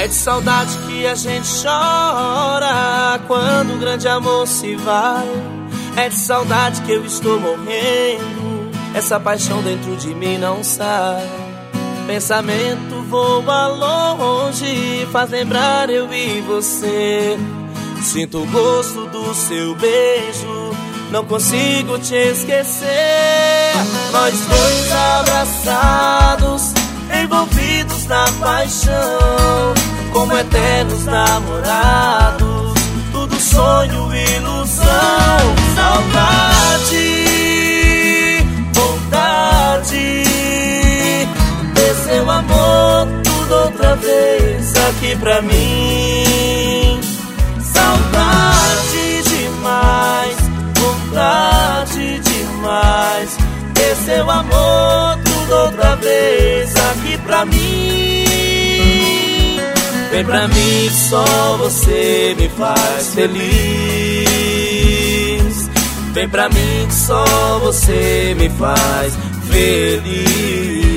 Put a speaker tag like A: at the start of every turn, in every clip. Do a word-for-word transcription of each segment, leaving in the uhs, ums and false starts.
A: É de saudade que a gente chora quando o grande amor se vai. É de saudade que eu estou morrendo, essa paixão dentro de mim não sai. Pensamento voa longe, faz lembrar eu e você. Sinto o gosto do seu beijo, não consigo te esquecer. Nós dois abraçados, envolvidos na paixão, como eternos namorados, tudo sonho e ilusão. Saudade, vontade, ter seu amor tudo outra vez aqui pra mim. Saudade demais, vontade demais, ter seu amor tudo outra vez aqui pra mim. Vem pra mim, só você me faz feliz. Vem pra mim, só você me faz feliz.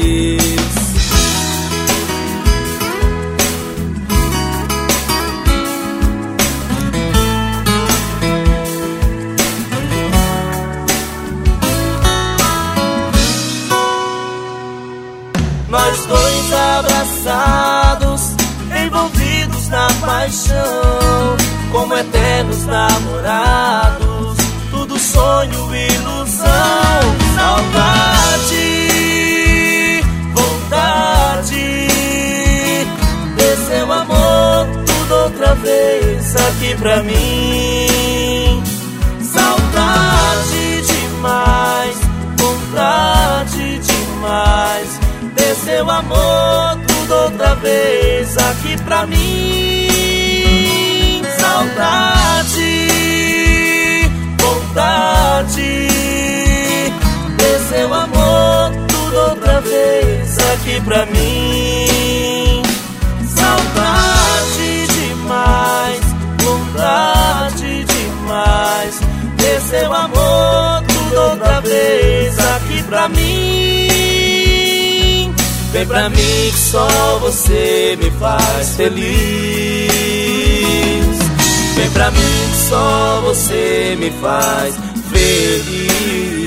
A: Nós dois abraçados, envolvidos na paixão, como eternos namorados, tudo sonho e ilusão. Saudade, vontade, ter seu amor tudo outra vez aqui pra mim. Saudade demais, vontade demais, ter seu amor tudo outra vez aqui pra mim. Saudade, vontade, ter seu amor tudo outra vez aqui pra mim. Saudade demais, vontade demais, ter seu amor tudo outra vez aqui pra mim. Vem pra mim que só você me faz feliz. Vem pra mim que só você me faz feliz.